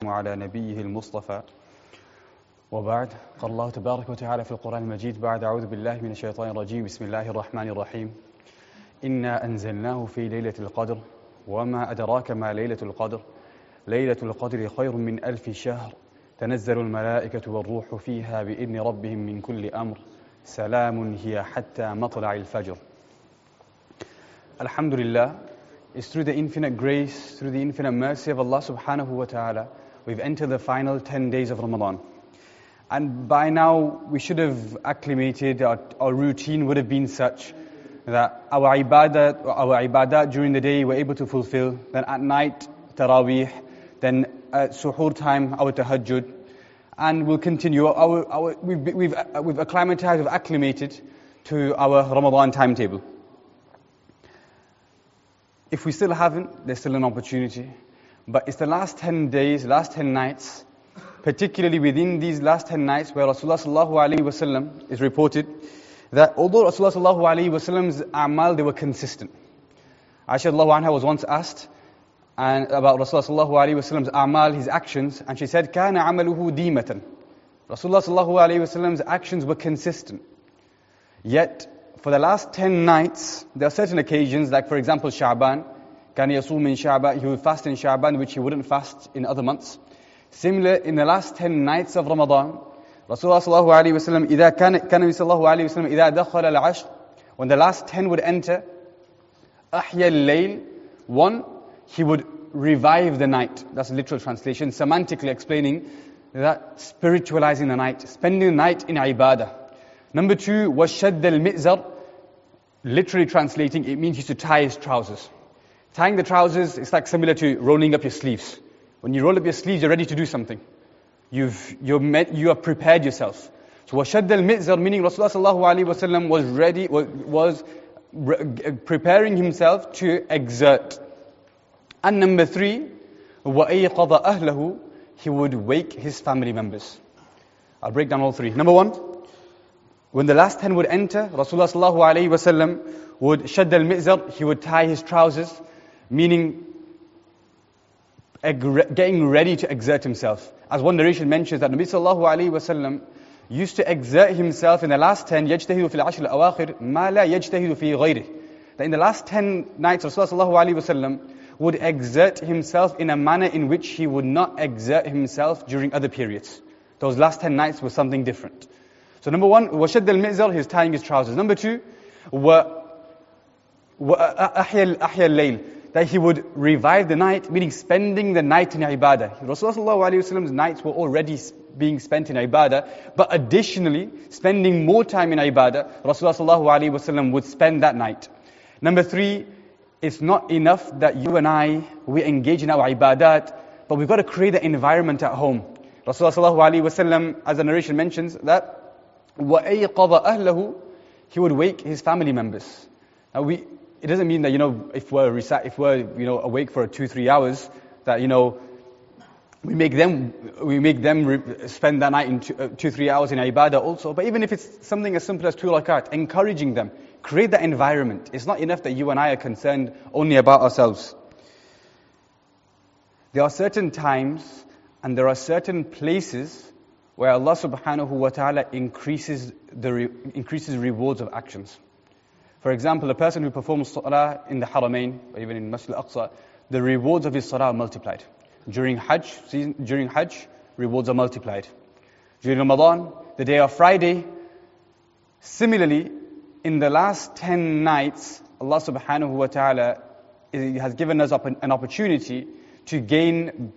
على نبيه المصطفى وبعد قال الله تبارك وتعالى في القرآن المجيد بعد أعوذ بالله من الشيطان الرجيم بسم الله الرحمن الرحيم إنا أنزلناه في ليلة القدر وما أدراك ما ليلة القدر ليلة القدر خير من 1000 شهر تنزل الملائكة والروح فيها بإذن ربهم من كل أمر سلام هي حتى مطلع الفجر. Alhamdulillah, it's through the infinite grace, through the infinite mercy of Allah subhanahu wa ta'ala, we've entered the final 10 days of Ramadan. And by now, we should have acclimated, our routine would have been such that our ibadat during the day we're able to fulfill, then at night, taraweeh, then at suhoor time, our tahajjud, and we'll continue. We've acclimatized, we've acclimated to our Ramadan timetable. If we still haven't, there's still an opportunity. But it's the last 10 days, last 10 nights, particularly within these last 10 nights where Rasulullah sallallahu alaihi wasallam is reported that although Rasulullah sallallahu alaihi wasallam's a'mal, they were consistent. Aisha radiallahu anha was once asked about Rasulullah sallallahu alaihi wasallam's a'mal, his actions, and she said, "Kana amaluhu deematan." Rasulullah sallallahu alaihi wasallam's actions were consistent. Yet, for the last 10 nights, there are certain occasions, like for example Sha'ban, كان يصوم من شعبان, he would fast in Sha'ban, which he wouldn't fast in other months. Similar, in the last 10 nights of Ramadan, Rasulullah sallallahu alaihi wasallam, كان sallallahu alaihi wasallam, إذا دخل العشر, when the last 10 would enter, أحيا الليل, one, he would revive the night. That's a literal translation, semantically explaining that spiritualizing the night, spending the night in ibadah. Number two, وَشَدَّ الْمِئْزَرِ, literally translating, it means he used to tie his trousers. Tying the trousers is like similar to rolling up your sleeves. When you roll up your sleeves, you're ready to do something. You have prepared yourself. So وَشَدَّ الْمِئْزَرِ, meaning Rasulullah sallallahu alaihi wasallam was preparing himself to exert. And number three, وَأَيْقَظَ أَهْلَهُ, he would wake his family members. I'll break down all three. Number one, when the last 10 would enter, Rasulullah sallallahu alaihi wasallam would shadd al-mi'zar, he would tie his trousers, meaning getting ready to exert himself. As one narration mentions that Nabi sallallahu alaihi wasallam used to exert himself in the last 10, يَجْتَهِدُ فِي الْعَشْرِ الْأَوَاخِرِ مَا لَا يَجْتَهِدُ فِي غَيْرِهِ. That in the last 10 nights, Rasulullah sallallahu alaihi wasallam would exert himself in a manner in which he would not exert himself during other periods. Those last 10 nights was something different. So number one, وَشَدَّ الْمِئْزَرِ, he's tying his trousers. Number two, أَحْيَا اللَّيْلِ, that he would revive the night, meaning spending the night in ibadah. Rasulullah sallallahu alaihi wasallam's nights were already being spent in ibadah, but additionally, spending more time in ibadah, Rasulullah sallallahu alaihi wasallam would spend that night. Number three, it's not enough that you and I, we engage in our ibadat, but we've got to create the environment at home. Rasulullah sallallahu alaihi wasallam, as the narration mentions, that وَأَيْقَظَ أَهْلَهُ, he would wake his family members. Now it doesn't mean that, if we're awake for 2-3 hours, that, we make them spend that night in 2-3 hours in ibadah also. But even if it's something as simple as 2 rakat, encouraging them, create that environment. It's not enough that you and I are concerned only about ourselves. There are certain times and there are certain places where Allah subhanahu wa ta'ala increases rewards of actions. For example, a person who performs salah in the Haramain, or even in Masjid al-Aqsa, the rewards of his salah are multiplied. During Hajj, rewards are multiplied. During Ramadan, the day of Friday, similarly, in the last 10 nights, Allah subhanahu wa ta'ala has given us an opportunity to gain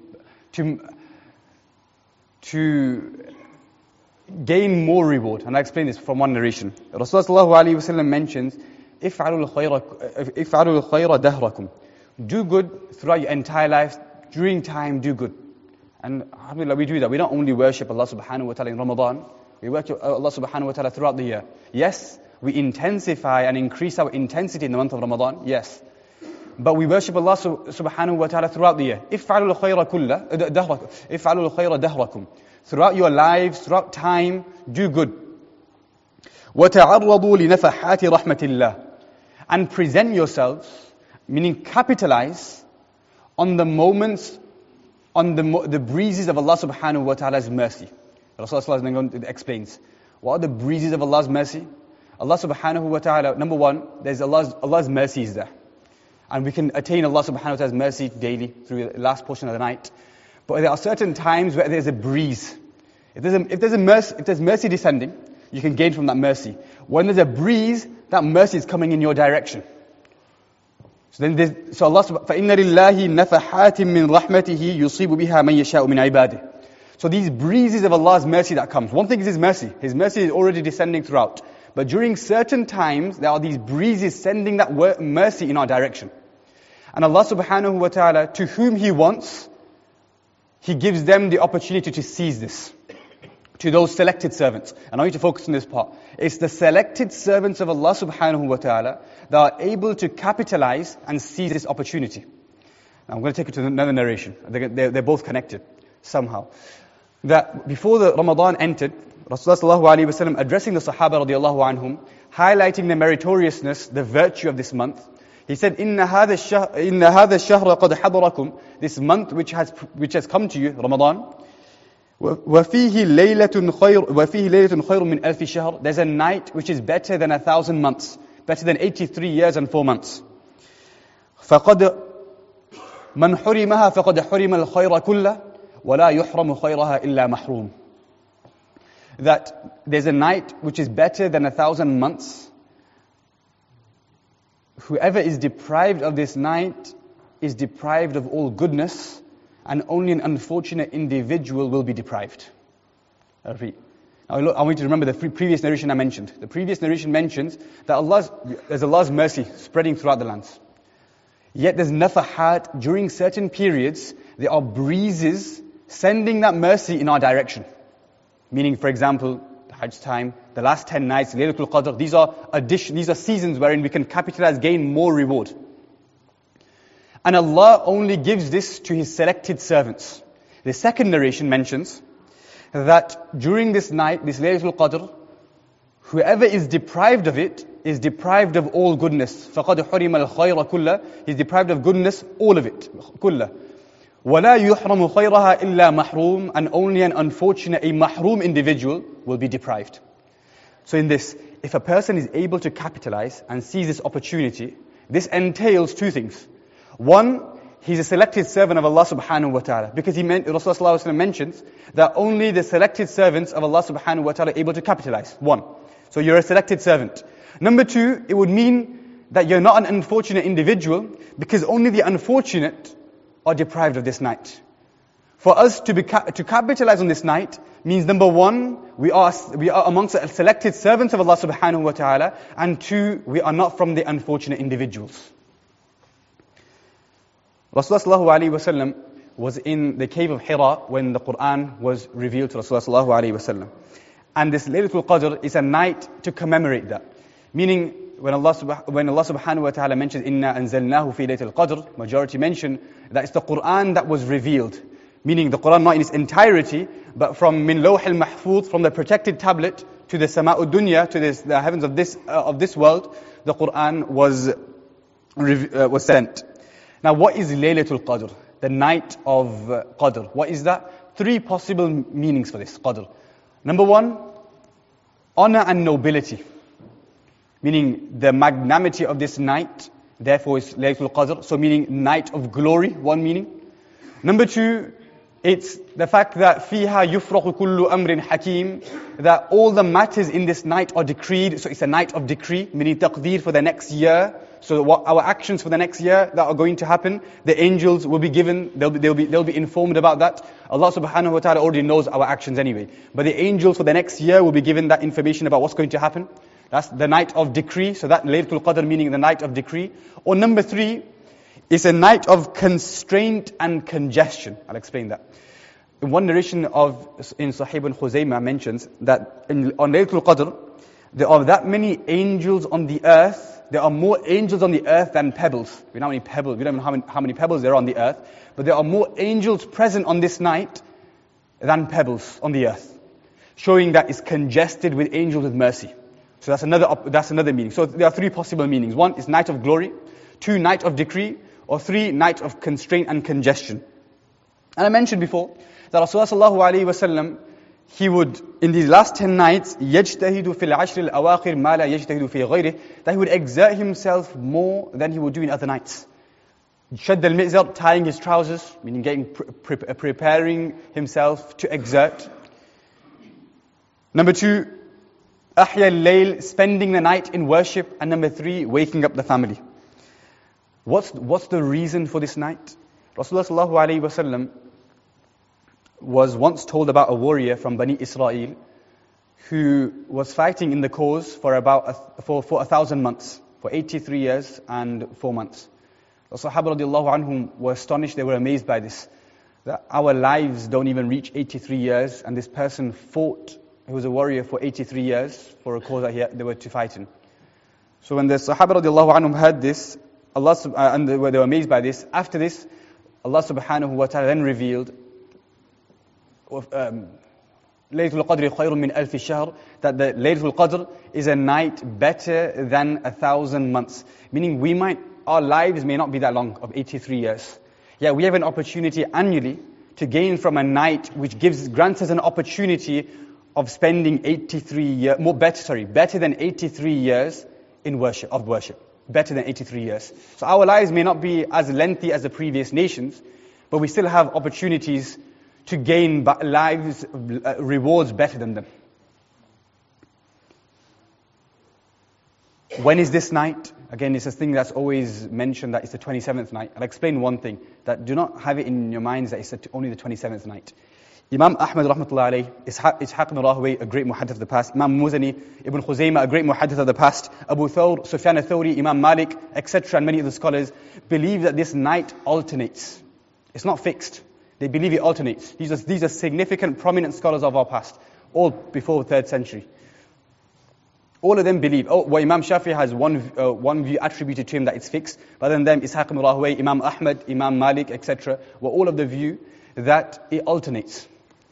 more reward. And I explain this from one narration. Rasulullah sallallahu alaihi wasallam mentions, "If'alul khayra dahrakum." Do good throughout your entire life. During time, do good. And alhamdulillah, we do that. We don't only worship Allah subhanahu wa ta'ala in Ramadan. We worship Allah subhanahu wa ta'ala throughout the year. Yes, we intensify and increase our intensity in the month of Ramadan. Yes. But we worship Allah subhanahu wa ta'ala throughout the year. If'alul khayra dahrakum. Throughout your lives, throughout time, do good. وَتَعَرَّضُوا لِنَفَحَاتِ رَحْمَةِ اللَّهِ. And present yourselves, meaning capitalize on the moments on the breezes of Allah subhanahu wa ta'ala's mercy. Rasulullah explains, what are the breezes of Allah's mercy? Allah subhanahu wa ta'ala, number one, there's Allah's mercy is there. And we can attain Allah subhanahu wa ta'ala's mercy daily through the last portion of the night. But there are certain times where there's a breeze. If there's mercy descending, you can gain from that mercy. When there's a breeze, that mercy is coming in your direction. So Allah فَإِنَّ لِلَّهِ نَفَحَاتٍ مِّن رَحْمَتِهِ يُصِيبُ بِهَا مَن يَشَاءُ مِنْ عِبَادِهِ. So these breezes of Allah's mercy that comes. One thing is His mercy. His mercy is already descending throughout. But during certain times, there are these breezes sending that mercy in our direction. And Allah subhanahu wa ta'ala, to whom He wants, He gives them the opportunity to seize this. To those selected servants. And I want you to focus on this part. It's the selected servants of Allah subhanahu wa ta'ala that are able to capitalize and seize this opportunity. Now I'm going to take you to another narration. They're both connected somehow. That before the Ramadan entered, Rasulullah sallallahu alayhi wa sallam addressing the Sahaba radiallahu anhum, highlighting the meritoriousness, the virtue of this month, he said, إِنَّ هَذَا الشَّهْرَ قَدْ حَضَرَكُمْ. This month which has come to you, Ramadan, وَفِيهِ لَيْلَةٌ خَيْرٌ مِّنْ أَلْفِ شَهْرٍ. There's a night which is better than 1,000 months, better than 83 years and 4 months. فَقَدْ مَنْ حُرِمَهَا فَقَدْ حُرِمَ الْخَيْرَ كُلَّهُ وَلَا يُحْرَمُ خَيْرَهَا إِلَّا مَحْرُومٌ. That there's a night which is better than 1,000 months. Whoever is deprived of this night is deprived of all goodness, and only an unfortunate individual will be deprived. I repeat. Now, I want you to remember the previous narration I mentioned. The previous narration mentions that there's Allah's mercy spreading throughout the lands. Yet there's nafahat, during certain periods, there are breezes sending that mercy in our direction. Meaning, for example, the Hajj time, the last 10 nights, Laylatul Qadr, these are seasons wherein we can capitalize, gain more reward. And Allah only gives this to His selected servants. The second narration mentions that during this night, this Laylatul Qadr, whoever is deprived of it is deprived of all goodness. فَقَدْ حُرِمَ الْخَيْرَ كُلَّهُ. He's deprived of goodness, all of it. كُلَّهُ. وَلَا يُحْرَمُ خَيْرَهَا إِلَّا مَحْرُومٌ. And only an unfortunate, a mahroom individual will be deprived. So in this, if a person is able to capitalize and seize this opportunity, this entails two things. One, he's a selected servant of Allah subhanahu wa ta'ala. Because Rasulullah mentions that only the selected servants of Allah subhanahu wa ta'ala are able to capitalize. One. So you're a selected servant. Number two, it would mean that you're not an unfortunate individual, because only the unfortunate are deprived of this night. For us to capitalize on this night means, number one, we are amongst the selected servants of Allah subhanahu wa ta'ala, and two, we are not from the unfortunate individuals. Rasulullah sallallahu alayhi wa sallam was in the cave of Hira when the Quran was revealed to Rasulullah sallallahu alayhi wa sallam. And this Laylatul Qadr is a night to commemorate that. Meaning, when Allah subhanahu wa ta'ala mentions, إِنَّا أَنزَلْنَاهُ فِي لَيْلَةِ الْقَدْرِ, majority mention that it's the Quran that was revealed. Meaning the Quran not in its entirety, but from min lawh al-mahfuz, from the protected tablet, to the sama'ud dunya, to the heavens of this world, the Quran was sent. Now, what is Laylatul Qadr? The night of Qadr. What is that? Three possible meanings for this Qadr. Number one, honor and nobility. Meaning the magnanimity of this night, therefore is Laylatul Qadr. So meaning night of glory, one meaning. Number two, it's the fact that فِيهَا يُفْرَقُ كُلُّ أَمْرٍ حَكِيمٍ, that all the matters in this night are decreed. So it's a night of decree, meaning taqdeer for the next year. So what our actions for the next year that are going to happen, the angels will be given, they'll be informed about that. Allah subhanahu wa ta'ala already knows our actions anyway. But the angels for the next year will be given that information about what's going to happen. That's the night of decree. So that Laylatul Qadr meaning the night of decree. Or number three, it's a night of constraint and congestion. I'll explain that. In one narration in Sahih ibn Khuzaymah mentions that on Laylatul Qadr, there are that many angels on the earth. There are more angels on the earth than pebbles. We don't know how many pebbles there are on the earth, but there are more angels present on this night than pebbles on the earth, showing that it's congested with angels with mercy. So that's another meaning. So there are three possible meanings. One is night of glory, two, night of decree, or three, night of constraint and congestion. And I mentioned before that Rasulullah sallallahu alayhi wa sallam, he would, in these last 10 nights, يَجْتَهِدُ فِي الْعَشْرِ الْأَوَاخِرِ مَا لَا يَجْتَهِدُ فِي غَيْرِهِ, that he would exert himself more than he would do in other nights. Shadd al-mi'zar, tying his trousers, meaning preparing himself to exert. Number 2, أحيا الليل, spending the night in worship. And number 3, waking up the family. What's the reason for this night? Rasulullah sallallahu alayhi wa sallam was once told about a warrior from Bani Israel who was fighting in the cause for 1,000 months, for 83 years and 4 months. The Sahaba radiallahu anhum were astonished, they were amazed by this. That our lives don't even reach 83 years, and this person fought, he was a warrior for 83 years for a cause that they were to fight in. So when the Sahaba radiallahu anhum heard this, and they were amazed by this, after this, Allah subhanahu wa ta'ala then revealed Laylatul Qadr khayrun min alfi shahr, that the Laylatul Qadr is a night better than 1,000 months. Meaning our lives may not be that long, of 83 years. Yeah, we have an opportunity annually to gain from a night which grants us an opportunity of spending better than 83 years in worship. Better than 83 years. So our lives may not be as lengthy as the previous nations, but we still have opportunities to gain rewards better than them. When is this night? Again, it's a thing that's always mentioned, that it's the 27th night. I'll explain one thing, that do not have it in your minds that it's only the 27th night. Imam Ahmad rahmatullah alayh, Ishaq ibn Rahawayh, a great muhaddith of the past, Imam Muzani, Ibn Khuzaymah, a great muhaddith of the past, Abu Thawr, Sufyan al-Thawri, Imam Malik, etc., and many of the scholars believe that this night alternates. It's not fixed. They believe it alternates. These are significant, prominent scholars of our past, all before the 3rd century. All of them believe. Well, Imam Shafi'i has one view attributed to him that it's fixed. But then Ishaq ibn Rahawayh, Imam Ahmad, Imam Malik, etc., were all of the view that it alternates.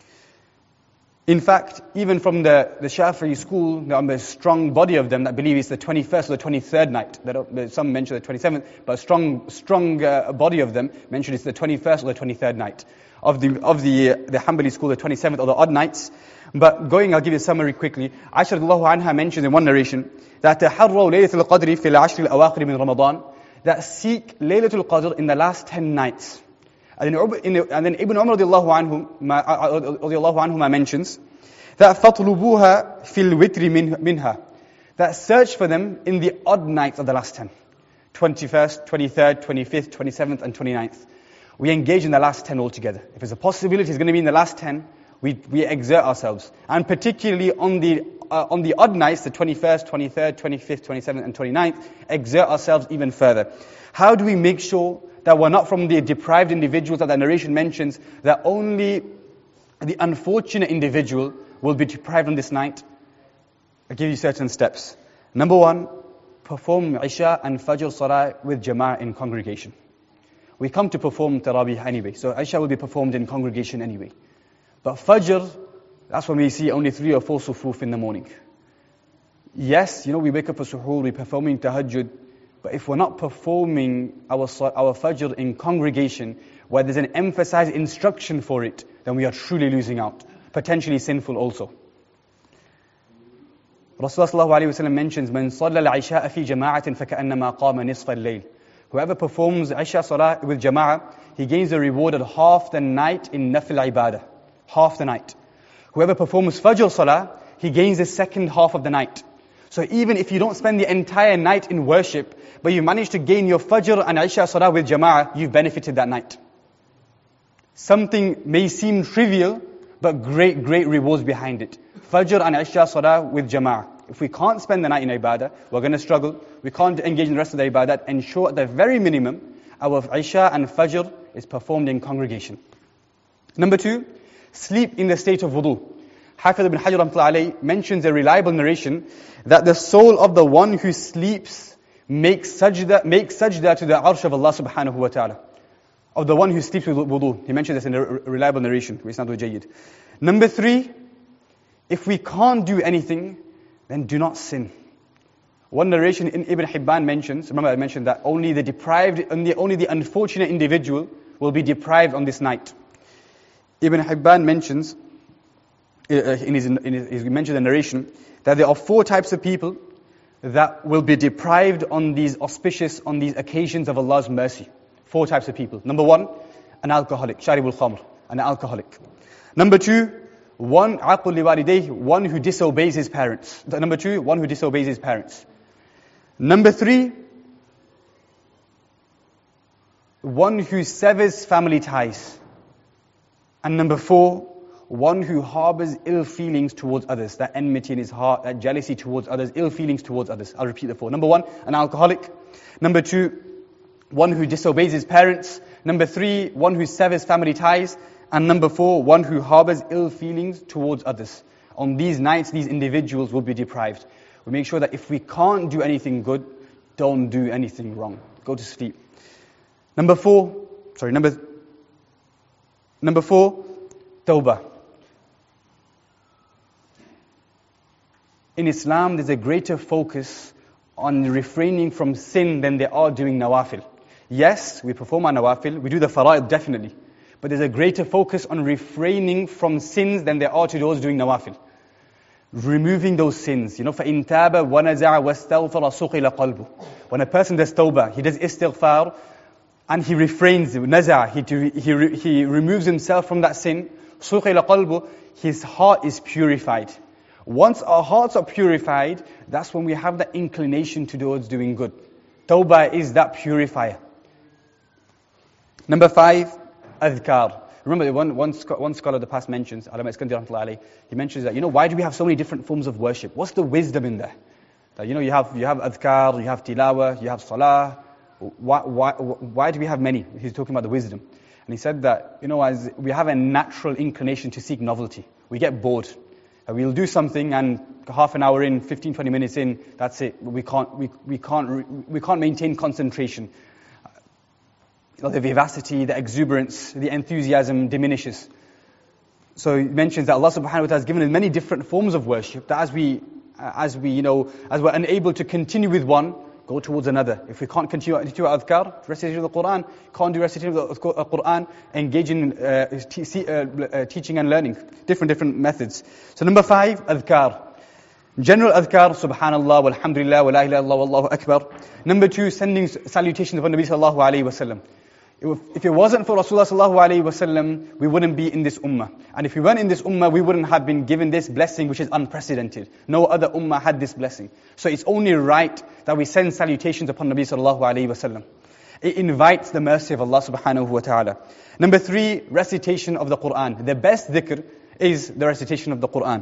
In fact, even from the Shafi'i school, there is a strong body of them that believe it's the 21st or the 23rd night. Some mention the 27th, but a strong body of them mention it's the 21st or the 23rd night. Of the Hanbali school, the 27th or the odd nights. But I'll give you a summary quickly. Aisha radiallahu anha mentions in one narration that تَحَرَّوْا لَيْلَةَ الْقَدْرِ فِي الْعَشْرِ الْأَوَاخِرِ مِنْ رَمَضَانِ, that seek Laylatul Qadr in the last 10 nights. And then Ibn Umar radiallahu anhuma mentions that فَطْلُبُوهَا فِي الْوِتْرِ مِنْهَا, that search for them in the odd nights of the last 10. 21st, 23rd, 25th, 27th and 29th. We engage in the last 10 altogether. If there's a possibility it's going to be in the last 10, we exert ourselves. And particularly on the odd nights, the 21st, 23rd, 25th, 27th and 29th, exert ourselves even further. How do we make sure that we're not from the deprived individuals that the narration mentions, that only the unfortunate individual will be deprived on this night? I'll give you certain steps. Number 1, perform Isha and Fajr Salah with Jama'ah in congregation. We come to perform Taraweeh anyway, so Isha will be performed in congregation anyway. But Fajr, that's when we see only 3 or 4 sufuf in the morning. Yes, we wake up for suhoor, we're performing tahajjud, but if we're not performing our Fajr in congregation, where there's an emphasized instruction for it, then we are truly losing out, potentially sinful also. Rasulullah sallallahu alayhi wa sallam mentions, مَنْ صَلَّى الْعِشَاءَ فِي جَمَاعَةٍ فَكَأَنَّمَا قَامَ نِصْفَ اللَّيْلِ. Whoever performs Isha Salah with Jama'ah, he gains the reward of half the night in Nafil Ibadah. Half the night. Whoever performs Fajr Salah, he gains the second half of the night. So even if you don't spend the entire night in worship, but you manage to gain your Fajr and Isha Salah with Jama'ah, you've benefited that night. Something may seem trivial, but great rewards behind it. Fajr and Isha Salah with Jama'ah. If we can't spend the night in Ibadah, we're going to struggle. We can't engage in the rest of the Ibadah. Ensure at the very minimum, our Isha and Fajr is performed in congregation. Number 2, sleep in the state of wudu. Hafiz ibn Hajar rahmatullahi alayhi mentions a reliable narration that the soul of the one who sleeps makes sajda to the arsh of Allah subhanahu wa ta'ala. Of the one who sleeps with wudu. He mentions this in a reliable narration. Isnadu jayyid. Number 3, if we can't do anything, then do not sin. One narration in Ibn Hibban mentions, remember I mentioned that only the unfortunate individual will be deprived on this night. Ibn Hibban mentions, in his mentioned the narration, that there are 4 types of people that will be deprived on these occasions of Allah's mercy. 4 types of people. Number 1, an alcoholic, sharibul khamr, an alcoholic. Number 2, one aqul liwalidayh, one who disobeys his parents. Number 2, one who disobeys his parents. Number 3, one who severs family ties. And number 4, one who harbors ill feelings towards others, that enmity in his heart, that jealousy towards others, ill feelings towards others. I'll repeat the 4. Number 1, an alcoholic. Number 2, one who disobeys his parents. Number 3, one who severs family ties. And number 4, one who harbors ill feelings towards others. On these nights, these individuals will be deprived. We make sure that if we can't do anything good, don't do anything wrong. Go to sleep. Number 4, tawbah. In Islam, there's a greater focus on refraining from sin than there are doing nawafil. Yes, we perform our nawafil, we do the fara'id definitely. But there's a greater focus on refraining from sins than there are to those doing nawafil. Removing those sins. فَإِن تَابَ وَنَزَعَ وَاسْتَغْفَرَ سُقِلَ قَلْبُهُ. When a person does tawbah, he does istighfar, and he refrains, naza', he removes himself from that sin, سُقِلَ قَلْبُهُ, his heart is purified. Once our hearts are purified, that's when we have that inclination towards doing good. Tawbah is that purifier. Number 5, adhkar. Remember, one scholar of the past mentions, Allama Iskandar rahmatullahi alayhi, he mentions that, why do we have so many different forms of worship? What's the wisdom in there? That, you have adhkar, you have tilawah, you have salah. Why do we have many? He's talking about the wisdom. And he said that, as we have a natural inclination to seek novelty. We get bored. We'll do something and half an hour in, 15-20 minutes in, that's it. We can't maintain concentration. The vivacity, the exuberance, the enthusiasm diminishes. So he mentions that Allah subhanahu wa ta'ala has given us many different forms of worship, that as we're unable to continue with one, go towards another. If we can't continue our adhkar, recitation of the Quran, can't do recitation of the Quran, engage in teaching and learning, different methods. So number 5, adhkar. General adhkar, subhanallah, walhamdulillah, wa la ilaha illallah, wallahu akbar. Number 2, sending salutations of Nabi sallallahu alayhi wa sallam. If it wasn't for Rasulullah sallallahu alayhi wa sallam, we wouldn't be in this ummah. And if we weren't in this ummah, we wouldn't have been given this blessing which is unprecedented. No other ummah had this blessing. So it's only right that we send salutations upon Nabi sallallahu alayhi wa sallam. It invites the mercy of Allah subhanahu wa ta'ala. Number 3, recitation of the Quran. The best dhikr is the recitation of the Quran.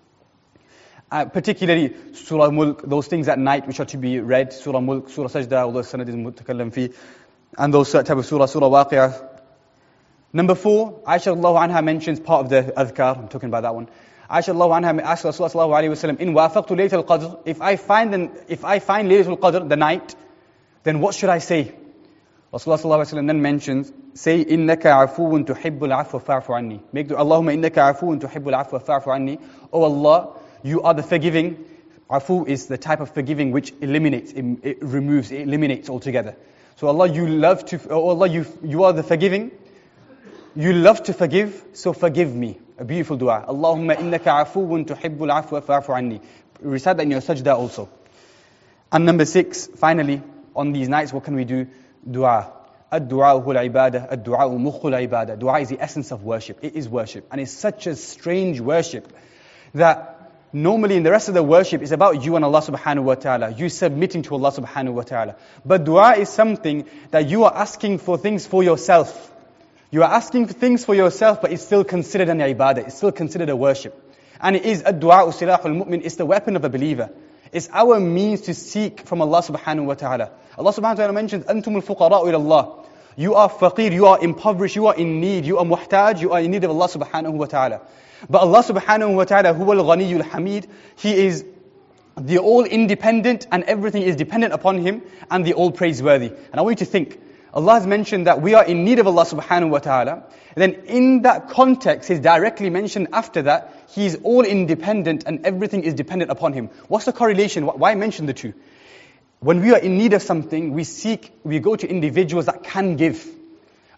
Particularly Surah Mulk, those things at night which are to be read. Surah Mulk, Surah Sajda, although sanad is mutakallam fi. And those type of Surah Waqi'ah. Number 4, Aisha Allahu anha mentions part of the adhkar. I'm talking about that one. Aisha Allahu anha asks Rasulullah sallallahu alayhi wa sallam, in wafaqtu laylatul qadr, if I find laylatul qadr, the night, then what should I say? Rasulullah sallallahu alayhi wa sallam then mentions, say, innaka afuun tuhibbul afwa fa'fu anni. Make dua, Allahumma innaka afuun tuhibbul afwa fa'fu anni. Oh Allah, you are the forgiving. Afu is the type of forgiving which eliminates, it removes, it eliminates altogether. So Allah, you are the forgiving. You love to forgive, so forgive me. A beautiful dua. Allahumma innaka afuun tuhibbul afwa fa'fu anni. Recite that in your sajda also. And number 6, finally, on these nights, what can we do? Dua. Ad-du'a hul ibadah, ad-du'a mukhul ibadah. Dua is the essence of worship. It is worship. And it's such a strange worship that normally in the rest of the worship is about you and Allah subhanahu wa ta'ala. You submitting to Allah subhanahu wa ta'ala. But dua is something that you are asking for things for yourself. You are asking for things for yourself, but it's still considered an ibadah. It's still considered a worship. And it is ad-du'a silahul mu'min. It's the weapon of a believer. It's our means to seek from Allah subhanahu wa ta'ala. Allah subhanahu wa ta'ala mentions, Antumul fuqara'u ila Allah. You are faqir, you are impoverished, you are in need, you are muhtaj, you are in need of Allah subhanahu wa ta'ala. But Allah subhanahu wa ta'ala, huwa al-ghaniyyul hamid, He is the all-independent and everything is dependent upon Him and the all-praiseworthy. And I want you to think, Allah has mentioned that we are in need of Allah subhanahu wa ta'ala. And then in that context, He's directly mentioned after that, He is all-independent and everything is dependent upon Him. What's the correlation? Why mention the two? When we are in need of something, we go to individuals that can give.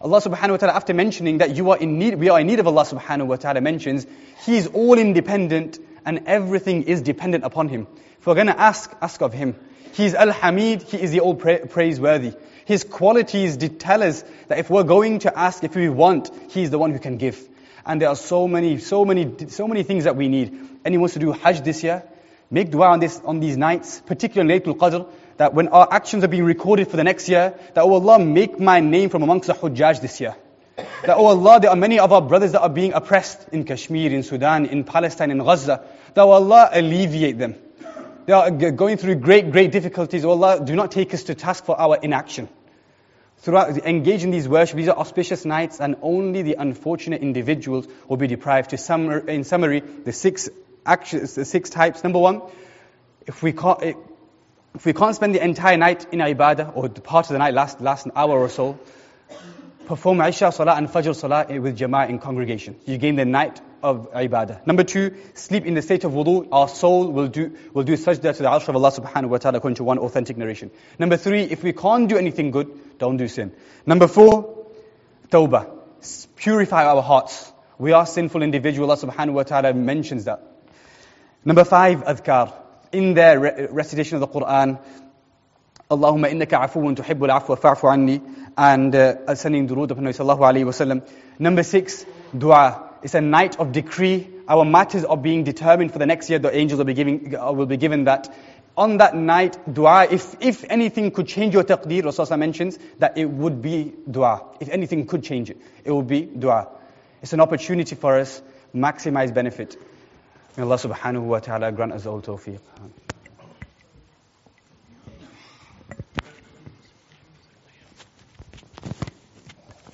Allah subhanahu wa ta'ala, after mentioning that we are in need of Allah subhanahu wa ta'ala, mentions He is all independent and everything is dependent upon Him. If we're going to ask of Him. He is Al-Hamid, He is the all praiseworthy. His qualities did tell us that if we're going to ask, if we want, He is the one who can give. And there are so many things that we need. Anyone wants to do Hajj this year, make dua on these nights, particularly Laylatul Qadr, that when our actions are being recorded for the next year, that, oh Allah, make my name from amongst the Hujjaj this year. That, oh Allah, there are many of our brothers that are being oppressed in Kashmir, in Sudan, in Palestine, in Gaza. That, oh Allah, alleviate them. They are going through great difficulties. Oh Allah, do not take us to task for our inaction. Throughout, engage in these worship, these are auspicious nights, and only the unfortunate individuals will be deprived. In summary, the six types. Number one, if we can't spend the entire night in ibadah, or the part of the night, last hour or so, perform Isha Salah and Fajr Salah with Jama'ah in congregation. You gain the night of ibadah. Number two, sleep in the state of wudu. Our soul will do sajda to the arsh of Allah subhanahu wa ta'ala, according to one authentic narration. Number three, if we can't do anything good, don't do sin. Number four, tawbah. Purify our hearts. We are sinful individuals. Allah subhanahu wa ta'ala mentions that. Number five, adhkar. In their recitation of the Quran, Allahumma innaka afuwun tuhibbul afwa fa'fu anni, and sending durood upon Nabi sallallahu alayhi wa sallam. Number six, dua. It's a night of decree. Our matters are being determined for the next year. The angels will be given that. On that night, dua, if anything could change your taqdeer, Rasulullah mentions that it would be dua. If anything could change it, it would be dua. It's an opportunity for us, maximize benefit. May Allah subhanahu wa ta'ala grant us all tawfiq.